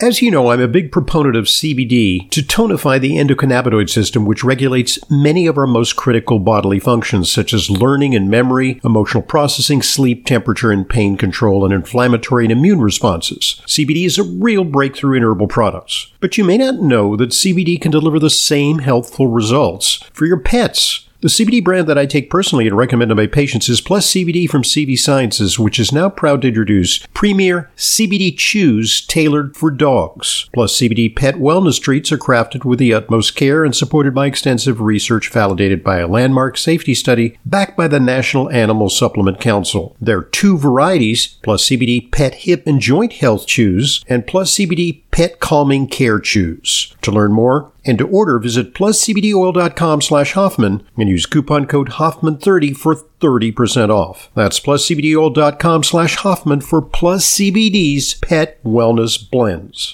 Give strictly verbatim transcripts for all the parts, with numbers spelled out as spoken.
As you know, I'm a big proponent of C B D to tonify the endocannabinoid system, which regulates many of our most critical bodily functions, such as learning and memory, emotional processing, sleep, temperature and pain control, and inflammatory and immune responses. C B D is a real breakthrough in herbal products. But you may not know that C B D can deliver the same healthful results for your pets. The C B D brand that I take personally and recommend to my patients is Plus C B D from C V Sciences, which is now proud to introduce premier C B D chews tailored for dogs. Plus C B D pet wellness treats are crafted with the utmost care and supported by extensive research validated by a landmark safety study backed by the National Animal Supplement Council. There are two varieties, Plus C B D Pet Hip and Joint Health Chews and Plus C B D Pet Calming Care Chews. To learn more and to order, visit plus c b d oil dot com slash Hoffman and use coupon code Hoffman thirty for thirty percent off. That's plus c b d oil dot com slash Hoffman for Plus C B D's Pet Wellness Blends.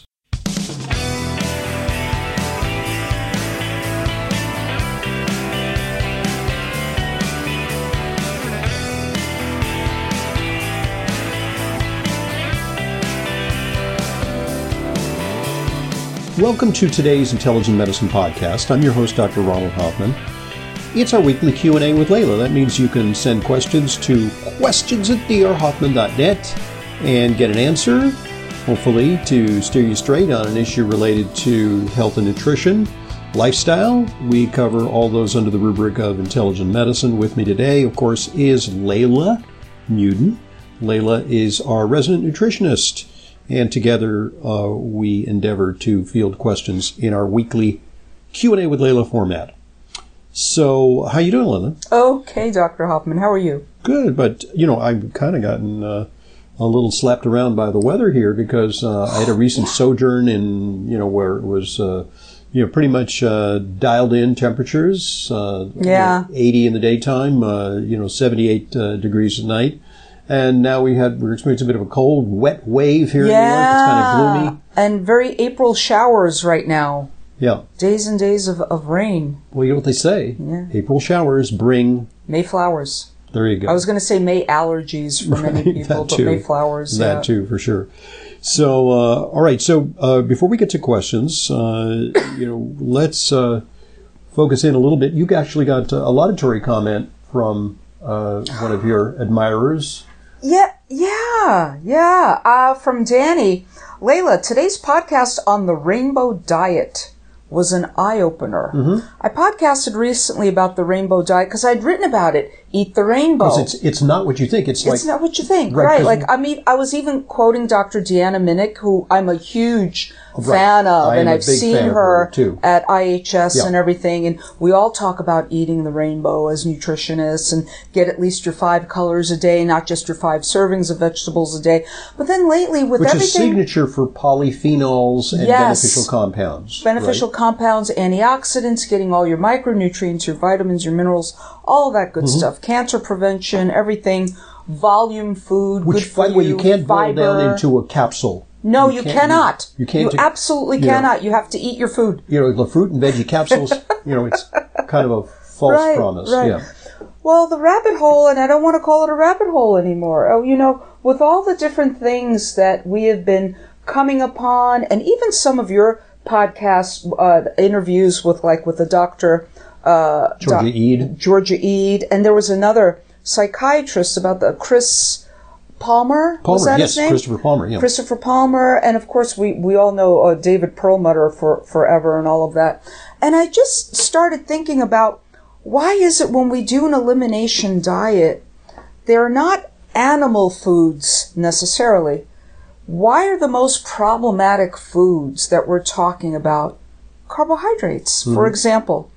Welcome to today's Intelligent Medicine Podcast. I'm your host, Doctor Ronald Hoffman. It's our weekly Q and A with Layla. That means you can send questions to questions at d r hoffman dot net and get an answer, hopefully, to steer you straight on an issue related to health and nutrition, lifestyle. We cover all those under the rubric of intelligent medicine. With me today, of course, is Layla Newton. Layla is our resident nutritionist. And together, uh, we endeavor to field questions in our weekly Q and A with Layla format. So, how you doing, Layla? Okay, Doctor Hoffman. How are you? Good, but, you know, I've kind of gotten uh, a little slapped around by the weather here because uh, I had a recent sojourn in, you know, where it was, uh, you know, pretty much uh, dialed in temperatures. Uh, yeah. eighty in the daytime, uh, you know, seventy-eight uh, degrees at night. And now we had, we're experiencing a bit of a cold, wet wave here yeah. in New York. It's kind of gloomy. And very April showers right now. Yeah. Days and days of, of rain. Well, you know what they say. Yeah. April showers bring... May flowers. There you go. I was going to say May allergies for right, many people, but May flowers. That yeah. too, for sure. So, uh, all right. So, uh, before we get to questions, uh, you know, let's uh, focus in a little bit. You actually got a laudatory comment from uh, one of your admirers. Yeah, yeah, yeah. Uh, from Danny. Layla, today's podcast on the rainbow diet was an eye-opener. Mm-hmm. I podcasted recently about the rainbow diet because I'd written about it. Eat the rainbow. It's, it's not what you think. It's, it's like... It's not what you think, right? right. Like, I mean, I was even quoting Doctor Deanna Minnick, who I'm a huge right. fan of, and I've seen her, her too. at I H S yeah. and everything, and we all talk about eating the rainbow as nutritionists and get at least your five colors a day, not just your five servings of vegetables a day. But then lately, with Which everything... Which is signature for polyphenols and yes. beneficial compounds. Beneficial right? compounds, antioxidants, getting all your micronutrients, your vitamins, your minerals, all that good mm-hmm. stuff. Cancer prevention, everything. Volume food, Which, good for by the way, you can't fiber. boil down into a capsule. No, you, you cannot. You, you can't. You absolutely you cannot. Know, you have to eat your food. You know, the fruit and veggie capsules, you know, it's kind of a false right, promise. Right. Yeah. Well, the rabbit hole, and I don't want to call it a rabbit hole anymore. Oh, you know, with all the different things that we have been coming upon, and even some of your podcast uh, interviews with, like, with the doctor... Uh, Georgia doc, Ede. Georgia Ede. And there was another psychiatrist about the Chris... Palmer, Palmer, was that yes, his name? Christopher Palmer, yeah. Christopher Palmer, and of course we, we all know uh, David Perlmutter for forever and all of that. And I just started thinking about why is it when we do an elimination diet, they're not animal foods necessarily. Why are the most problematic foods that we're talking about carbohydrates? Mm-hmm. For example,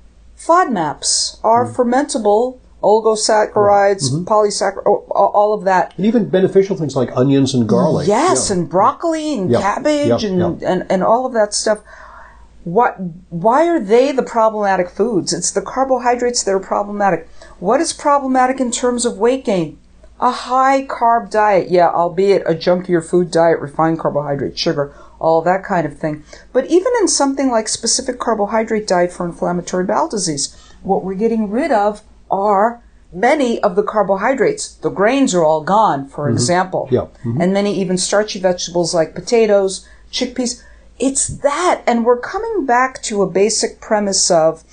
FODMAPs are mm-hmm. fermentable oligosaccharides, mm-hmm. polysaccharides, all of that. And even beneficial things like onions and garlic. Yes, yeah. and broccoli and yeah. cabbage yeah. and, yeah. and, and all of that stuff. What? Why are they the problematic foods? It's the carbohydrates that are problematic. What is problematic in terms of weight gain? A high-carb diet, yeah, albeit a junkier food diet, refined carbohydrate, sugar, all that kind of thing. But even in something like specific carbohydrate diet for inflammatory bowel disease, what we're getting rid of are many of the carbohydrates. The grains are all gone, for mm-hmm. example. Yeah. Mm-hmm. And many even starchy vegetables like potatoes, chickpeas. It's that, and we're coming back to a basic premise of,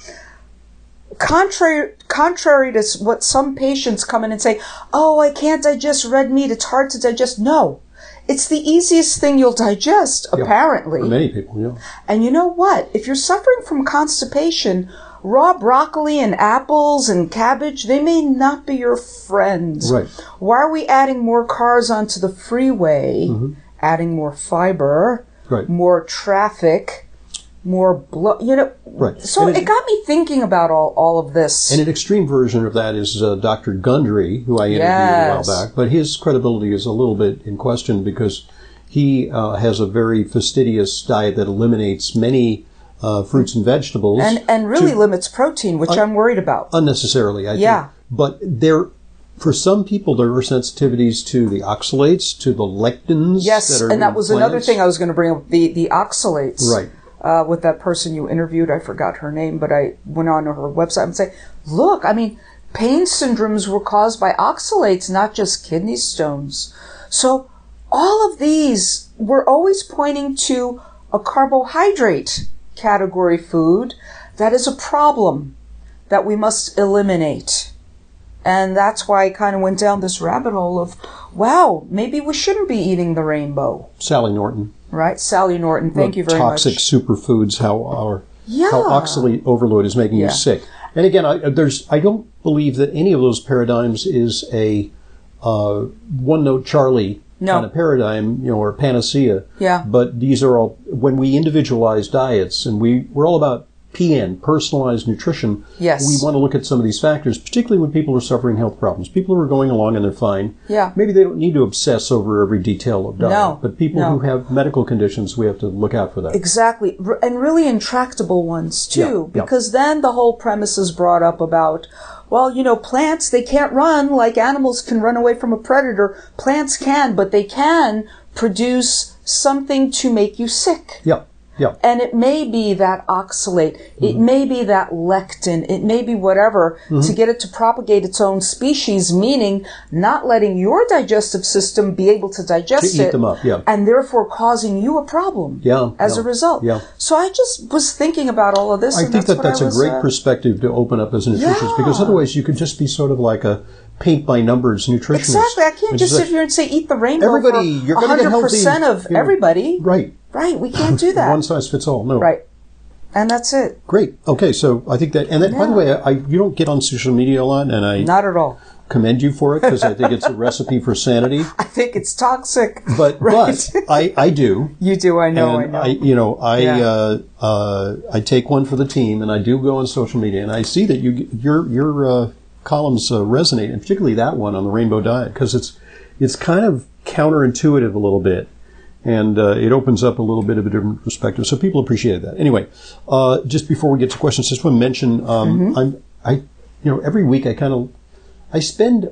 contrary contrary to what some patients come in and say, oh, I can't digest red meat, it's hard to digest. No, it's the easiest thing you'll digest, yeah, apparently. For many people, yeah. And you know what? If you're suffering from constipation, raw broccoli and apples and cabbage, they may not be your friends. Right. Why are we adding more cars onto the freeway, mm-hmm. adding more fiber, right. more traffic, more blood, you know? Right. So it, it got me thinking about all, all of this. And an extreme version of that is uh, Doctor Gundry, who I interviewed yes. a while back, but his credibility is a little bit in question because he uh, has a very fastidious diet that eliminates many Uh, fruits and vegetables. And and really to, limits protein, which uh, I'm worried about. Unnecessarily, I yeah. think. But there, for some people, there are sensitivities to the oxalates, to the lectins. Yes, that are and that in was plants. another thing I was going to bring up, the, the oxalates. Right. Uh, with that person you interviewed, I forgot her name, but I went on to her website and say, look, I mean, pain syndromes were caused by oxalates, not just kidney stones. So all of these, we're always pointing to a carbohydrate category food that is a problem that we must eliminate. And that's why I kind of went down this rabbit hole of, wow, maybe we shouldn't be eating the rainbow. Sally Norton. Right? Sally Norton, thank well, you very toxic much. Toxic superfoods, how our yeah. how oxalate overload is making yeah. you sick. And again, I, there's I don't believe that any of those paradigms is a uh, one-note Charlie No. kind of paradigm, you know, or panacea. Yeah. But these are all, when we individualize diets, and we, we're all about P N, personalized nutrition, yes. we want to look at some of these factors, particularly when people are suffering health problems. People who are going along and they're fine. Yeah. Maybe they don't need to obsess over every detail of diet. No. But people no. who have medical conditions, we have to look out for that. Exactly. And really intractable ones, too. Yeah. Because yeah. then the whole premise is brought up about, well, you know, plants, they can't run like animals can run away from a predator. Plants can, but they can produce something to make you sick. Yeah, yeah. And it may be that oxalate. Mm-hmm. It may be that lectin. It may be whatever mm-hmm. to get it to propagate its own species, meaning not letting your digestive system be able to digest to eat it. them up, yeah. And therefore causing you a problem yeah, as yeah, a result. Yeah. So I just was thinking about all of this. I and think that's that that's I a was, great uh, perspective to open up as a nutritionist, yeah. because otherwise you could just be sort of like a paint-by-numbers nutritionist. Exactly. I can't just sit like, here and say eat the rainbow everybody, for you're going to get healthy. one hundred percent of you know, everybody. Right. Right. We can't do that. One size fits all. No. Right. And that's it. Great. Okay, so I think that, and that, yeah. by the way, I, you don't get on social media a lot, and I not at all commend you for it, because I think it's a recipe for sanity. I think it's toxic. But right? but I, I do. You do. I know. And I know. I, you know, I yeah. uh, uh, I take one for the team, and I do go on social media, and I see that you your your uh, columns uh, resonate, and particularly that one on the rainbow diet, because it's it's kind of counterintuitive a little bit. And uh, it opens up a little bit of a different perspective, so people appreciate that. Anyway, uh, just before we get to questions, I just want to mention um, mm-hmm. I'm I you know every week I kind of I spend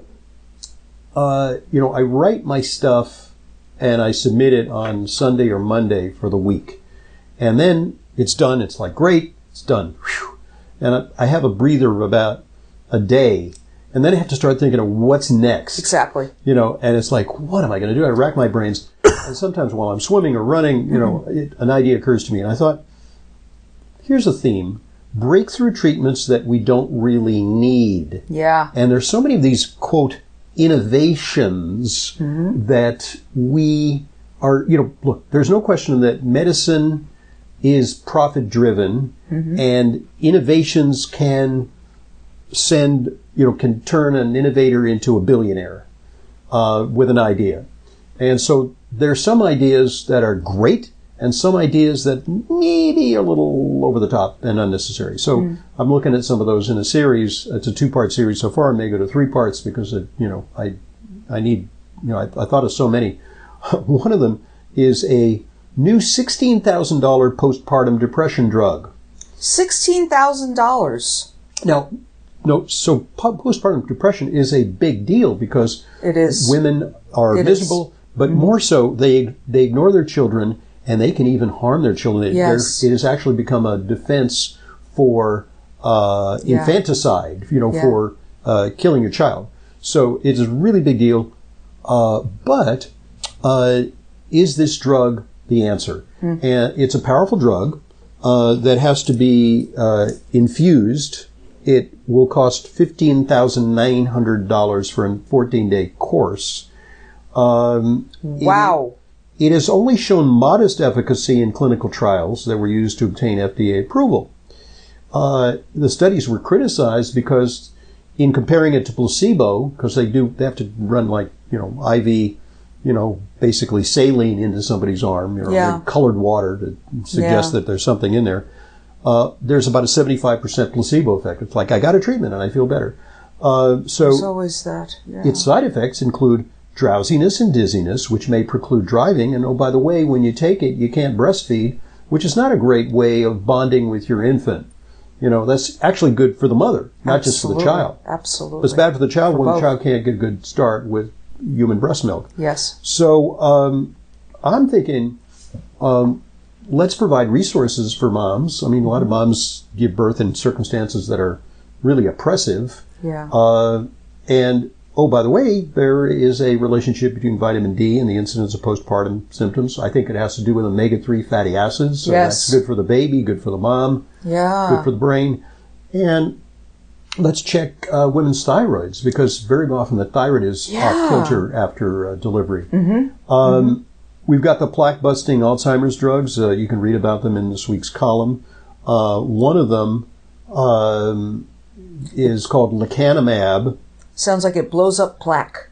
uh, you know I write my stuff and I submit it on Sunday or Monday for the week, and then it's done. It's like great, it's done, whew. And I, I have a breather of about a day. And then I have to start thinking of what's next. Exactly. You know, and it's like, what am I going to do? I rack my brains. And sometimes while I'm swimming or running, you know, it, an idea occurs to me. And I thought, here's a theme. Breakthrough treatments that we don't really need. Yeah. And there's so many of these, quote, innovations mm-hmm. that we are, you know, look, there's no question that medicine is profit-driven mm-hmm. and innovations can send, you know, can turn an innovator into a billionaire uh, with an idea. And so there are some ideas that are great and some ideas that maybe are a little over the top and unnecessary. So mm. I'm looking at some of those in a series. It's a two-part series so far. I may go to three parts because, it, you know, I I need, you know, I, I thought of so many. One of them is a new sixteen thousand dollars postpartum depression drug. sixteen thousand dollars. Now, no, so postpartum depression is a big deal because it is. Women are it miserable, is. but mm-hmm. more so, they they ignore their children, and they can even harm their children. Yes. It has actually become a defense for uh, yeah. infanticide, you know, yeah. for uh, killing your child. So it's a really big deal. Uh, but uh, is this drug the answer? and it's a powerful drug uh, that has to be uh, infused. It will cost fifteen thousand nine hundred dollars for a fourteen-day course. Um, wow. It, it has only shown modest efficacy in clinical trials that were used to obtain F D A approval. Uh, the studies were criticized because in comparing it to placebo, because they do, they have to run like, you know, I V, you know, basically saline into somebody's arm, you know, Yeah. colored water to suggest Yeah. that there's something in there. Uh, there's about a seventy-five percent placebo effect. It's like, I got a treatment and I feel better. Uh, so There's always that. Yeah. its side effects include drowsiness and dizziness, which may preclude driving. And oh, by the way, when you take it, you can't breastfeed, which is not a great way of bonding with your infant. You know, that's actually good for the mother, not just for the child. Absolutely. But it's bad for the child For when both. the child can't get a good start with human breast milk. Yes. So um, I'm thinking, um, let's provide resources for moms. I mean, a lot of moms give birth in circumstances that are really oppressive. Yeah. Uh, and, oh, by the way, there is a relationship between vitamin D and the incidence of postpartum symptoms. I think it has to do with omega three fatty acids. So Yes. that's good for the baby, good for the mom, Yeah. good for the brain. And let's check uh, women's thyroids, because very often the thyroid is Yeah. off kilter after uh, delivery. Mm-hmm. Um, mm-hmm. We've got the plaque-busting Alzheimer's drugs. Uh, you can read about them in this week's column. Uh, one of them um, is called lecanemab. Sounds like it blows up plaque.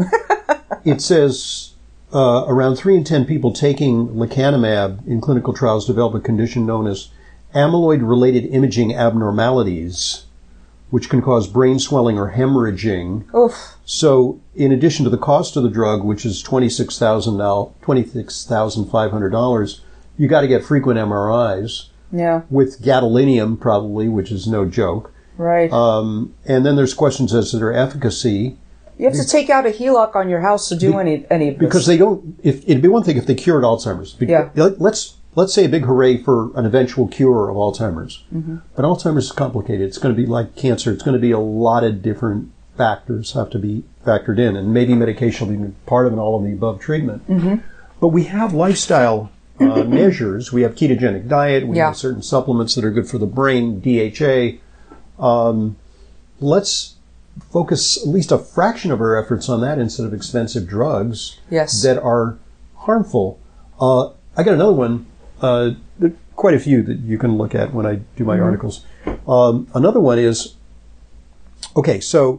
It says uh, around three in ten people taking lecanemab in clinical trials develop a condition known as amyloid-related imaging abnormalities, which can cause brain swelling or hemorrhaging. Oof. So, in addition to the cost of the drug, which is twenty-six thousand dollars, twenty-six thousand five hundred dollars, you got to get frequent M R Is Yeah. with gadolinium, probably, which is no joke. Right. Um, and then there's questions as to their efficacy. You have to take out a H E L O C on your house to do Be- any any of this. Because they don't. If it'd be one thing if they cured Alzheimer's. Be- Yeah. let- Let's let's say a big hooray for an eventual cure of Alzheimer's. Mm-hmm. But Alzheimer's is complicated. It's going to be like cancer. It's going to be a lot of different factors have to be factored in, and maybe medication will be part of an all of the above treatment. Mm-hmm. But we have lifestyle uh, measures. We have ketogenic diet. We Yeah. have certain supplements that are good for the brain. D H A. Um, let's focus at least a fraction of our efforts on that instead of expensive drugs Yes. that are harmful. Uh, I got another one, uh, there are quite a few that you can look at when I do my Mm-hmm. articles. Um, another one is, okay, so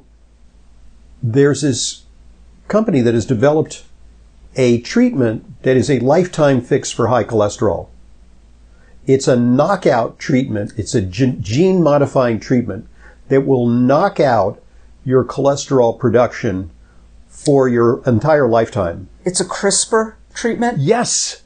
there's this company that has developed a treatment that is a lifetime fix for high cholesterol. It's a knockout treatment. It's a gene modifying treatment that will knock out your cholesterol production for your entire lifetime. It's a CRISPR treatment? Yes.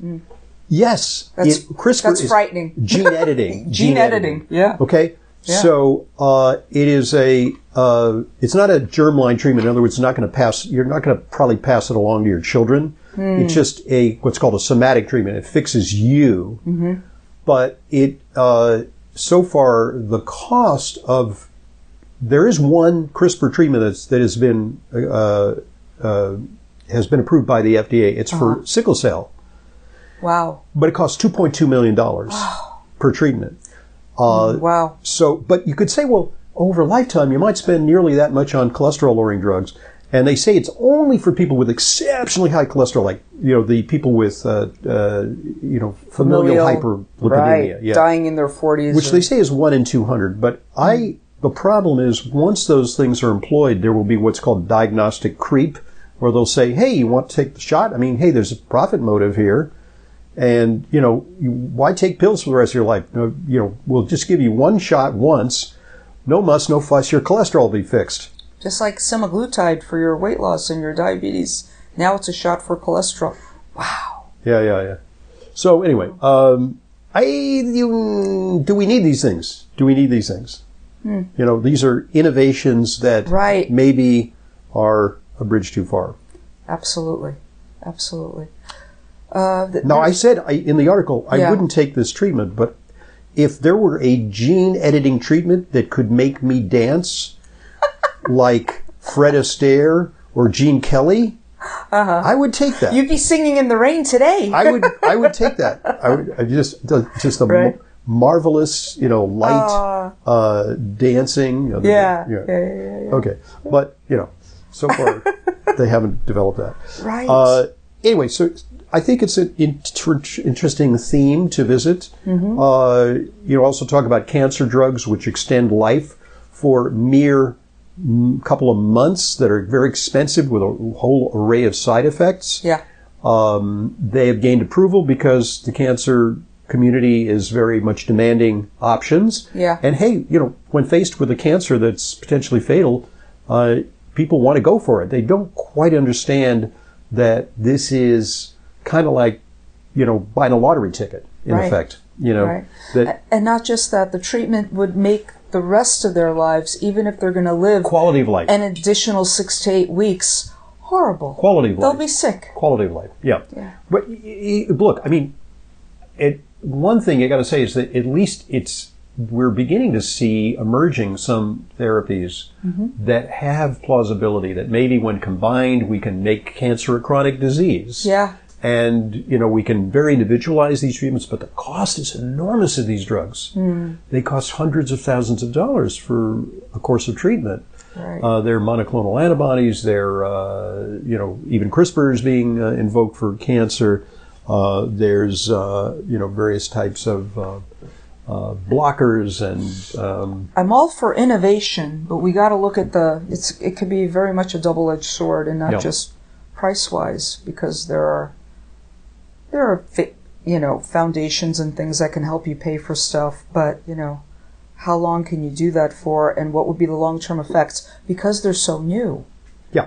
Yes. That's, It- CRISPR that's is frightening. gene editing. Gene editing, yeah. Okay. Yeah. So uh, it is a. Uh, it's not a germline treatment. In other words, it's not going to pass. You're not going to probably pass it along to your children. Hmm. It's just a what's called a somatic treatment. It fixes you. Mm-hmm. But it uh, so far the cost of there is one CRISPR treatment that's, that has been uh, uh, has been approved by the F D A. It's Uh-huh. for sickle cell, Wow. but it costs two point two million dollars per treatment. Uh, Wow. So, but you could say, well, over a lifetime, you might spend nearly that much on cholesterol-lowering drugs. And they say it's only for people with exceptionally high cholesterol, like, you know, the people with, uh, uh, you know, familial, hyperlipidemia. Right. Yeah. Dying in their forties. Which or, they say is one in two hundred. But I, the problem is once those things are employed, there will be what's called diagnostic creep, where they'll say, hey, you want to take the shot? I mean, hey, there's a profit motive here. And, you know, you, why take pills for the rest of your life? No, you know, we'll just give you one shot once. No muss, no fuss. Your cholesterol will be fixed. Just like semaglutide for your weight loss and your diabetes. Now it's a shot for cholesterol. Wow. Yeah, yeah, yeah. So anyway, um, I you, do we need these things? Do we need these things? Hmm. You know, these are innovations that Right. maybe are a bridge too far. Absolutely. Absolutely. Uh, th- Now, I said I, in the article I Yeah. wouldn't take this treatment, but if there were a gene editing treatment that could make me dance like Fred Astaire or Gene Kelly, uh-huh. I would take that. You'd be singing in the rain today. I would. I would take that. I would I just just a right. m- marvelous, you know, light uh, uh, dancing. You know, yeah. The, you know. Yeah, yeah, yeah, yeah. Okay, but you know, so far they haven't developed that. Right. Uh, anyway, so I think it's an inter- interesting theme to visit. Mm-hmm. Uh, you know, also talk about cancer drugs which extend life for mere m- couple of months that are very expensive with a whole array of side effects. Yeah. Um, they have gained approval because the cancer community is very much demanding options. Yeah. And hey, you know, when faced with a cancer that's potentially fatal, uh, people want to go for it. They don't quite understand that this is kind of like, you know, buying a lottery ticket, in right. effect. You know, right. that, and not just that, the treatment would make the rest of their lives, even if they're going to live quality of life, an additional six to eight weeks, horrible. Quality of life. They'll be sick. Quality of life, yeah. yeah. But y- y- look, I mean, it, one thing you got to say is that at least it's we're beginning to see emerging some therapies mm-hmm. that have plausibility, that maybe when combined we can make cancer a chronic disease. Yeah. And, you know, we can very individualize these treatments, but the cost is enormous of these drugs. Mm. They cost hundreds of thousands of dollars for a course of treatment. Right. Uh, they're monoclonal antibodies. They're, uh, you know, even CRISPR is being uh, invoked for cancer. Uh, there's, uh, you know, various types of uh, uh, blockers and... Um, I'm all for innovation, but we got to look at the... It's It could be very much a double-edged sword and not yeah. just price-wise, because there are... There are, you know, foundations and things that can help you pay for stuff, but, you know, how long can you do that for, and what would be the long-term effects? Because they're so new. Yeah.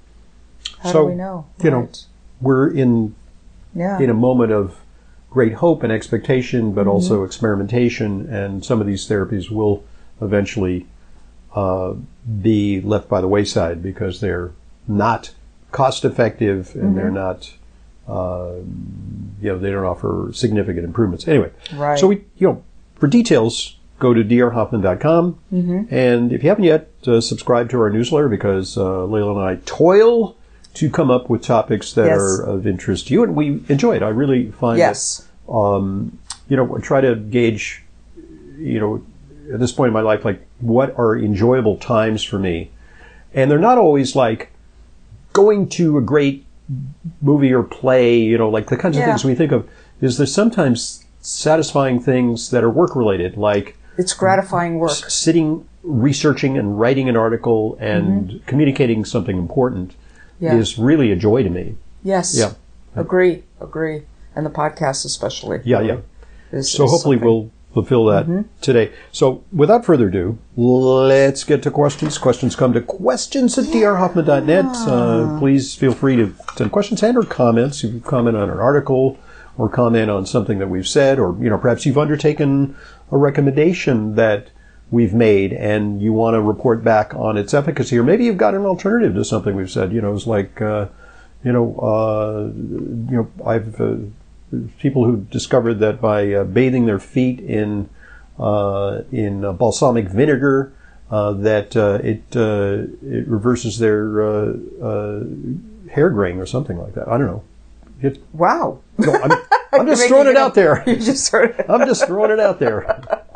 How so, do we know? You right. know, we're in yeah. in a moment of great hope and expectation, but mm-hmm. also experimentation, and some of these therapies will eventually uh, be left by the wayside because they're not cost-effective and mm-hmm. they're not... Uh, you know, they don't offer significant improvements. Anyway, right. so we, you know, for details, go to d r hoffman dot com. Mm-hmm. And if you haven't yet, uh, subscribe to our newsletter because uh, Layla and I toil to come up with topics that yes. are of interest to you, and we enjoy it. I really find yes. that, um, you know, I try to gauge, you know, at this point in my life, like, what are enjoyable times for me? And they're not always like going to a great movie or play, you know, like the kinds yeah. of things we think of. Is there sometimes satisfying things that are work related, like it's gratifying work, s- sitting, researching, and writing an article and mm-hmm. communicating something important yeah. is really a joy to me. Yes. Yeah. Agree. Agree. And the podcast especially. Yeah. Yeah. Is, so is hopefully something. we'll fulfill that mm-hmm. today. So without further ado, let's get to questions. Questions come to questions at d r hoffman dot net. Uh, please feel free to send questions and or comments. If you comment on an article or comment on something that we've said, or, you know, perhaps you've undertaken a recommendation that we've made and you want to report back on its efficacy, or maybe you've got an alternative to something we've said. You know, it's like, uh, you know, uh, you know, I've, uh, people who discovered that by uh, bathing their feet in uh, in uh, balsamic vinegar, uh, that uh, it uh, it reverses their uh, uh, hair graying or something like that. I don't know. It, wow! No, I'm, I'm just throwing it out there. You just throwing it I'm just throwing it out there.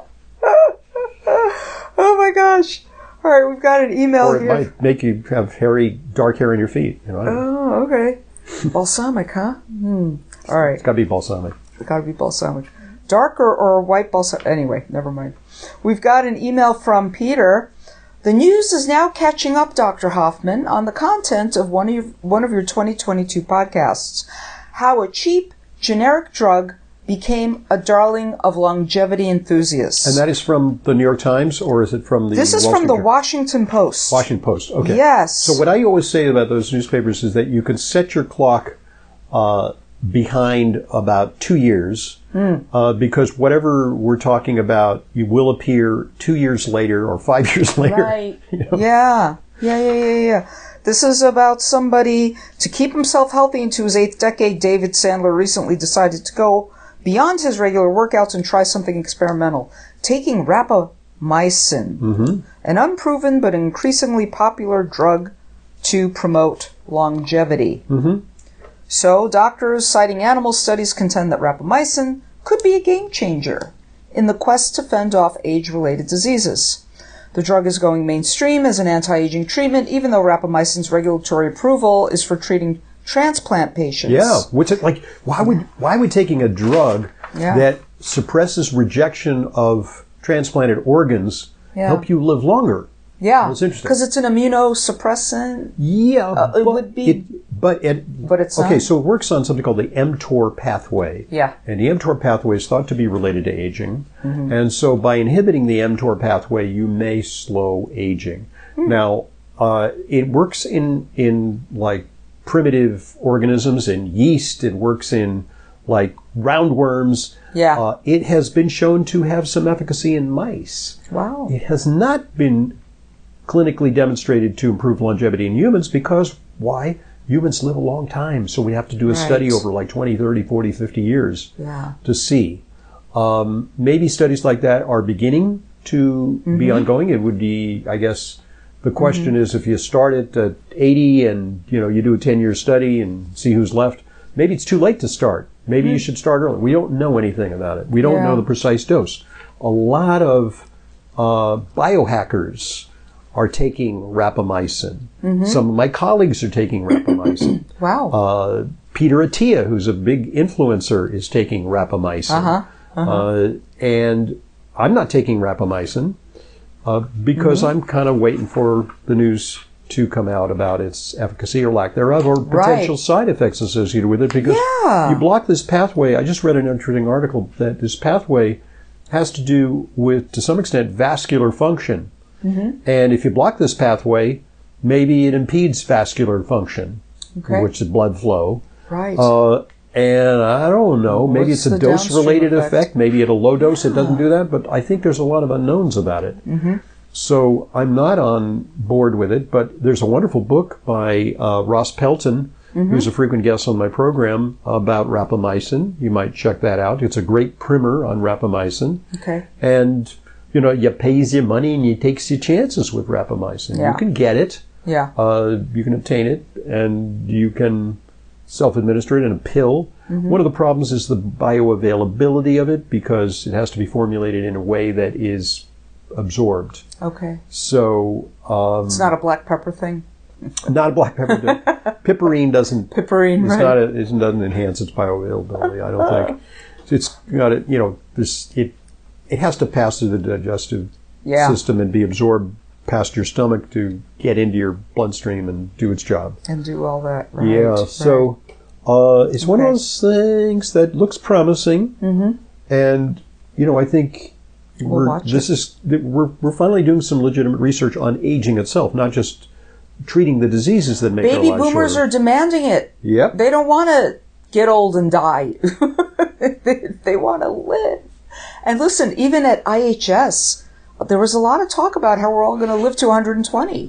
Oh my gosh! All right, we've got an email or it here. might make you have hairy, dark hair in your feet. You know. I don't know. Oh, okay. Balsamic, huh? Hmm. All right. It's got to be balsamic. It's got to be balsamic. Dark or, or white balsamic. Anyway, never mind. We've got an email from Peter. The news is now catching up, Doctor Hoffman, on the content of one of your, one of your twenty twenty-two podcasts. How a cheap, generic drug became a darling of longevity enthusiasts. And that is from the New York Times, or is it from the This is Wall from Street the Journal? Washington Post. Washington Post, okay. Yes. So what I always say about those newspapers is that you can set your clock uh, behind about two years, mm. uh, because whatever we're talking about, you will appear two years later or five years later. Right. You know? Yeah. Yeah, yeah, yeah, yeah. This is about somebody, to keep himself healthy into his eighth decade, David Sandler recently decided to go beyond his regular workouts and try something experimental, taking rapamycin, mm-hmm. an unproven but increasingly popular drug to promote longevity. Mm-hmm. So doctors citing animal studies contend that rapamycin could be a game changer in the quest to fend off age-related diseases. The drug is going mainstream as an anti-aging treatment, even though rapamycin's regulatory approval is for treating transplant patients. Yeah, what's it like? Why would why would taking a drug Yeah. that suppresses rejection of transplanted organs Yeah. help you live longer? Yeah, That's interesting. because it's an immunosuppressant. Yeah, Uh, it but would be- It, but it, But it's okay. not. So it works on something called the mTOR pathway. Yeah. and the mTOR pathway is thought to be related to aging, Mm-hmm. and so by inhibiting the mTOR pathway, you may slow aging. Hmm. Now, uh, it works in in like primitive organisms, in yeast. It works in like roundworms. Yeah. Uh, it has been shown to have some efficacy in mice. Wow. It has not been clinically demonstrated to improve longevity in humans because why? Humans live a long time, so we have to do a Right. study over like twenty, thirty, forty, fifty years Yeah. to see. Um, maybe studies like that are beginning to be ongoing. It would be, I guess, the question is if you start at uh, eighty and, you know, you do a ten-year study and see who's left, maybe it's too late to start. Maybe you should start early. We don't know anything about it. We don't Yeah. know the precise dose. A lot of uh, biohackers are taking rapamycin. Some of my colleagues are taking rapamycin. Wow. Uh, Peter Attia, who's a big influencer, is taking rapamycin. Uh-huh. Uh, and I'm not taking rapamycin uh, because Mm-hmm. I'm kind of waiting for the news to come out about its efficacy or lack thereof, or potential Right. side effects associated with it. Because Yeah. you block this pathway. I just read an interesting article that this pathway has to do with, to some extent, vascular function. Mm-hmm. And if you block this pathway, maybe it impedes vascular function, Okay. which is blood flow. Right. Uh, and I don't know, maybe What's it's a the dose-related downstream effect. effect? Maybe at a low dose it doesn't do that, but I think there's a lot of unknowns about it. Mm-hmm. So I'm not on board with it, but there's a wonderful book by uh, Ross Pelton, Mm-hmm. who's a frequent guest on my program, about rapamycin. You might check that out. It's a great primer on rapamycin. Okay. And, you know, you pays your money and you takes your chances with rapamycin. Yeah. You can get it. Yeah. Uh, you can obtain it, and you can self-administer it in a pill. Mm-hmm. One of the problems is the bioavailability of it because it has to be formulated in a way that is absorbed. Okay. So, um, It's not a black pepper thing. not a black pepper. Piperine doesn't. Piperine, It's right? not. A, it doesn't enhance its bioavailability. I don't think. It's got it. You know, this it. It has to pass through the digestive Yeah. system and be absorbed past your stomach to get into your bloodstream and do its job. And do all that. Right. Yeah, right. so uh, it's one of Okay. those things that looks promising, Mm-hmm. and you know, I think We'll we're watch this is that we're we're finally doing some legitimate research on aging itself, not just treating the diseases that make Baby our lives boomers shorter. are demanding it. Yep. They don't want to get old and die. they they want to live. And listen, even at I H S, there was a lot of talk about how we're all going to live to one hundred twenty.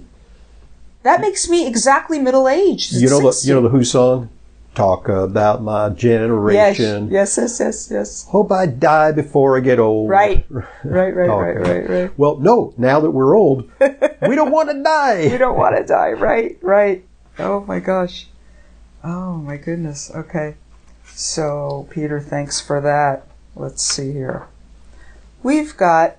That makes me exactly middle aged. You know the you know the Who song? Talk about my yes, generation. yes, yes, yes, yes. Hope I die before I get old. Right, right, right, Talk right, about- right, right. Well, no. Now that we're old, we don't want to die. You don't want to die, right, right. Oh my gosh. Oh my goodness. Okay. So, Peter, thanks for that. Let's see here. We've got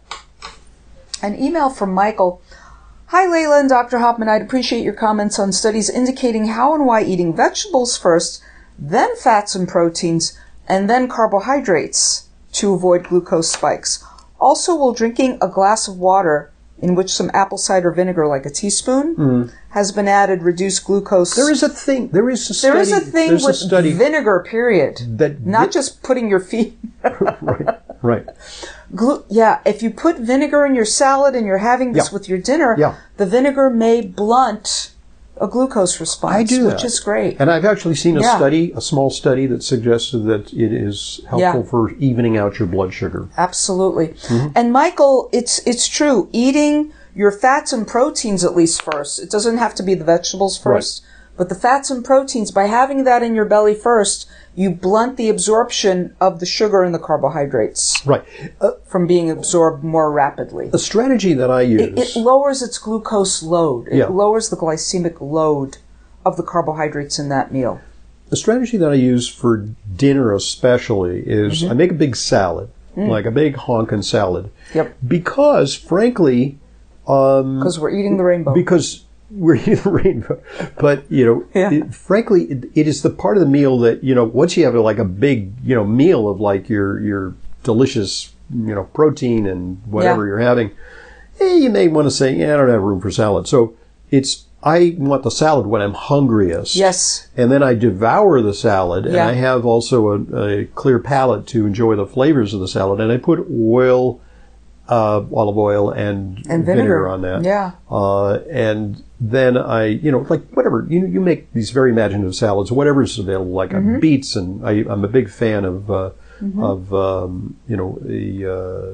an email from Michael. Hi, Layla and Doctor Hoffman. I'd appreciate your comments on studies indicating how and why eating vegetables first, then fats and proteins, and then carbohydrates to avoid glucose spikes. Also, will drinking a glass of water in which some apple cider vinegar, like a teaspoon, has been added, reduce glucose. There is a thing. There is a study. There is a thing there's with a study vinegar, period. that Not just putting your feet. right, right. Glu- yeah, if you put vinegar in your salad and you're having this Yeah. with your dinner, Yeah. the vinegar may blunt a glucose response, I do which that. is great. And I've actually seen a Yeah. study, a small study, that suggested that it is helpful Yeah. for evening out your blood sugar. Absolutely. Mm-hmm. And Michael, it's it's true. Eating your fats and proteins at least first. It doesn't have to be the vegetables first, But the fats and proteins, by having that in your belly first, you blunt the absorption of the sugar and the carbohydrates. Right. Uh, from being absorbed more rapidly. A strategy that I use... It, it lowers its glucose load. It yeah. lowers the glycemic load of the carbohydrates in that meal. The strategy that I use for dinner especially is mm-hmm. I make a big salad, mm. like a big honkin' salad. Yep. Because, frankly... Um, because we're eating the rainbow. Because we're eating the rainbow. But, you know, yeah. it, frankly, it, it is the part of the meal that, you know, once you have like a big, you know, meal of like your, your delicious, you know, protein and whatever yeah. you're having, eh, you may want to say, yeah, I don't have room for salad. So it's, I want the salad when I'm hungriest. Yes. And then I devour the salad, and yeah. I have also a, a clear palate to enjoy the flavors of the salad. And I put oil, uh, olive oil and, and vinegar. vinegar on that. Yeah. Uh, and then I, you know, like whatever, you you make these very imaginative salads, whatever's available, like mm-hmm. beets, and I, I'm a big fan of, uh, mm-hmm. of um, you know, the,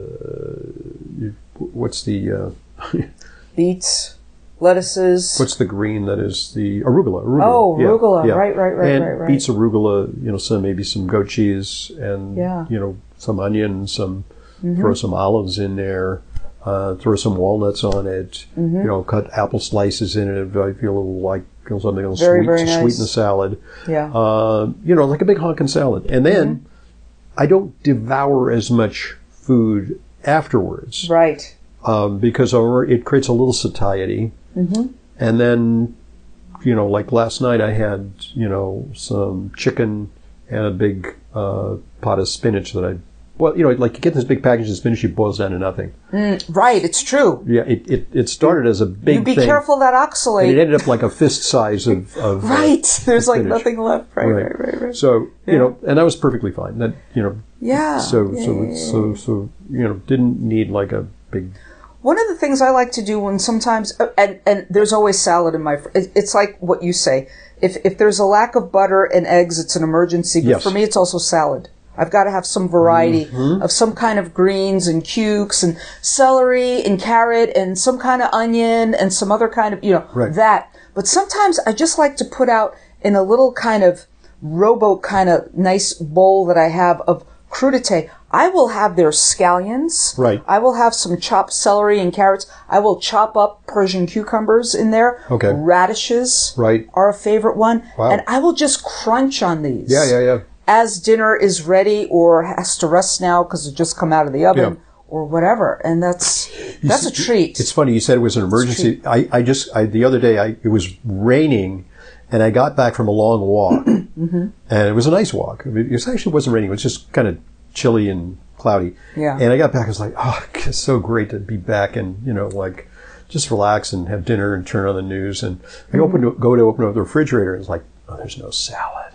uh, what's the... Uh, beets. Lettuces. What's the green that is the arugula? arugula. Oh, yeah, arugula. Yeah. Right, right, right, and right, right. beets, arugula, you know, some maybe some goat cheese and, yeah. you know, some onion, some, mm-hmm. throw some olives in there, uh, throw some walnuts on it, mm-hmm. you know, cut apple slices in it if I feel a little like you know, something that'll very, sweet, very nice. sweeten the salad. Yeah. Uh, you know, like a big honkin' salad. And then mm-hmm. I don't devour as much food afterwards. Right. Um, because it creates a little satiety. Mm-hmm. And then, you know, like last night I had, you know, some chicken and a big uh, pot of spinach that I, well, you know, like you get this big package of spinach, it boils down to nothing. Mm, right, it's true. Yeah, it, it, it started as a big You be thing, careful that oxalate. and it ended up like a fist size of, of right. Uh, There's like spinach. nothing left. Right, right, right, right, right. So, yeah. you know, and that was perfectly fine. That, you know, yeah. So, yeah, so, yeah, yeah. so, so, you know, didn't need like a big... One of the things I like to do when sometimes, and, and there's always salad in my, it's like what you say. If if there's a lack of butter and eggs, it's an emergency. But yes. for me, it's also salad. I've got to have some variety mm-hmm. of some kind of greens and cukes and celery and carrot and some kind of onion and some other kind of, you know, right. that. But sometimes I just like to put out in a little kind of rowboat kind of nice bowl that I have of crudité. I will have their scallions. Right. I will have some chopped celery and carrots. I will chop up Persian cucumbers in there. Okay. Radishes right. are a favorite one. Wow. And I will just crunch on these. Yeah, yeah, yeah. As dinner is ready or has to rest now because it just come out of the oven. Yeah. Or whatever, and that's that's see, a treat. It's funny you said it was an emergency. I, I just I, the other day I, it was raining, and I got back from a long walk, mm-hmm. and it was a nice walk. I mean, it actually wasn't raining; it was just kind of chilly and cloudy. Yeah. And I got back, I was like, oh, it's so great to be back and you know like just relax and have dinner and turn on the news. And I mm-hmm. open to, go to open up the refrigerator, and it's like, oh, there's no salad.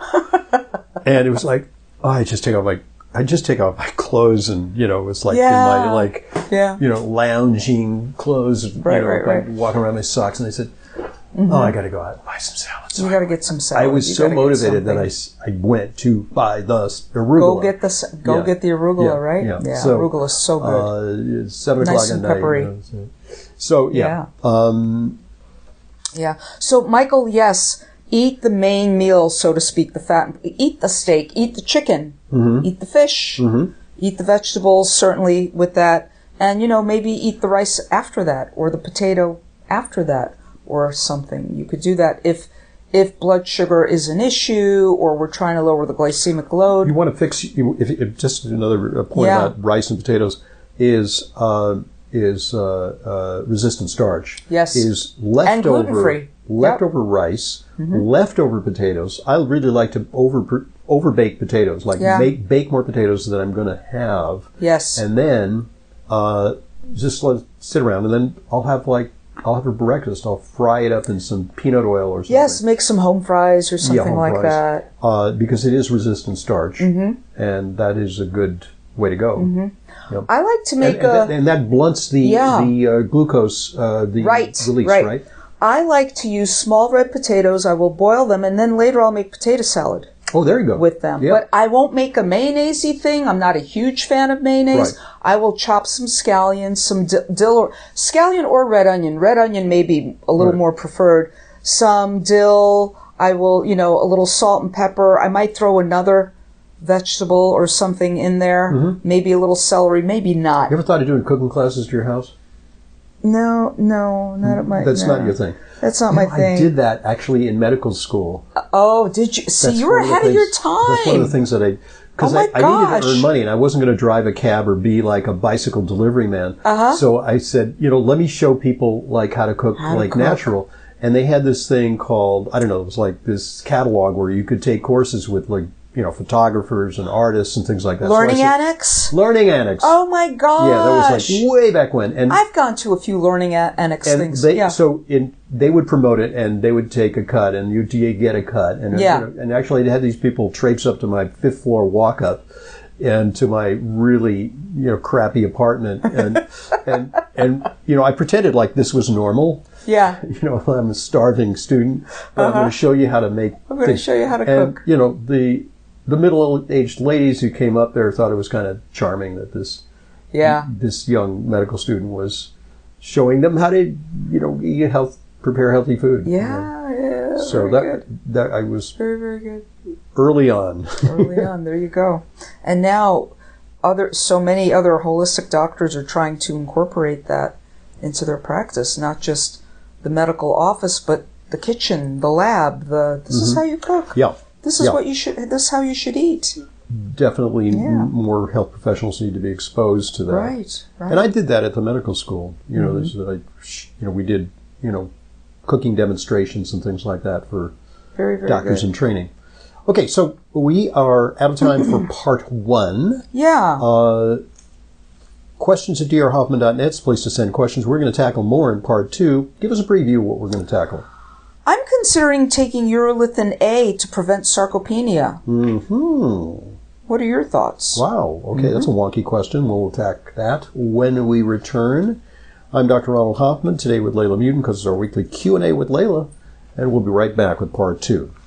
And it was like, oh, I just take off my. I just take off my clothes and, you know, it's like yeah. in my, like, yeah. you know, lounging clothes, right, you know, right, right. walking around my socks. And I said, mm-hmm. oh, I got to go out and buy some salad. So you got to get some salad. I was you so motivated that I, I went to buy the arugula. Go get the, go yeah. get the arugula, yeah. right? Yeah, yeah so, arugula is so good. Uh, it's seven nice o'clock at and peppery. night. You know, so, so, yeah. Yeah. Um, yeah. So, Michael, yes. Eat the main meal, so to speak, the fat. Eat the steak, eat the chicken, mm-hmm. eat the fish, mm-hmm. eat the vegetables, certainly with that. And, you know, maybe eat the rice after that or the potato after that or something. You could do that if if blood sugar is an issue or we're trying to lower the glycemic load. You want to fix, if, if just another point yeah. about rice and potatoes is, uh, is uh, uh, resistant starch. Yes. Is leftover, and gluten-free. leftover yep. rice, mm-hmm. leftover potatoes. I really like to over over bake potatoes, like yeah. make bake more potatoes than I'm going to have. Yes. And then uh, just let it sit around, and then I'll have like I'll have a breakfast. I'll fry it up in some peanut oil or something. Yes, make some home fries or something yeah, home like fries. that. Uh, because it is resistant starch, mm-hmm. and that is a good way to go. Mm-hmm. Yep. I like to make and, a... And that, and that blunts the, yeah. the uh, glucose uh, the right, release, right. right? I like to use small red potatoes. I will boil them, and then later I'll make potato salad. Oh, there you go. With them. Yep. But I won't make a mayonnaise-y thing. I'm not a huge fan of mayonnaise. Right. I will chop some scallions, some dill or scallion or red onion. Red onion may be a little right. more preferred. some dill. I will, you know, a little salt and pepper. I might throw another vegetable or something in there. Mm-hmm. Maybe a little celery, maybe not. You ever thought of doing cooking classes to your house? No, no, not at my... That's no. not your thing. That's not you my know, thing. I did that actually in medical school. Uh, oh, did you? See, that's you were ahead of, things, your time. That's one of the things that I... Because oh I, I needed to earn gosh. money, and I wasn't going to drive a cab or be like a bicycle delivery man. Uh-huh. So I said, you know, let me show people like how to cook how to like cook. natural. And they had this thing called, I don't know, it was like this catalog where you could take courses with like, you know, photographers and artists and things like that. Learning so said, Annex? Learning Annex. Oh my gosh. Yeah, that was like way back when. And I've gone to a few Learning Annex and things. They, yeah. So in, they would promote it, and they would take a cut, and you'd get a cut. And, yeah. you know, and actually, they had these people traipse up to my fifth floor walk up and to my really, you know, crappy apartment. And, and, and, you know, I pretended like this was normal. Yeah. You know, I'm a starving student, but uh-huh. I'm going to show you how to make I'm going to show you how to and, cook. You know, the the middle-aged ladies who came up there thought it was kind of charming that this yeah. this young medical student was showing them how to, you know, eat health, prepare healthy food. Yeah, you know. yeah. So very that good. that I was very, very good. Early on. Early on, there you go. And now, other so many other holistic doctors are trying to incorporate that into their practice, not just the medical office, but the kitchen, the lab. The this mm-hmm. is how you cook. Yeah. This is yeah. what you should. This is how you should eat. Definitely, yeah. m- more health professionals need to be exposed to that. Right. Right. And I did that at the medical school. You know, mm-hmm. this, I, you know, we did, you know, cooking demonstrations and things like that for very, very doctors good. in training. Okay, so we are out of time for part one. Yeah. Uh, questions at d r hoffman dot net is the place to send questions. We're going to tackle more in part two. Give us a preview of what we're going to tackle. I'm considering taking urolithin A to prevent sarcopenia. Mm-hmm. What are your thoughts? Wow. Okay, mm-hmm. that's a wonky question. We'll attack that when we return. I'm Doctor Ronald Hoffman, today with Layla Muden, because it's our weekly Q and A with Layla, and we'll be right back with part two.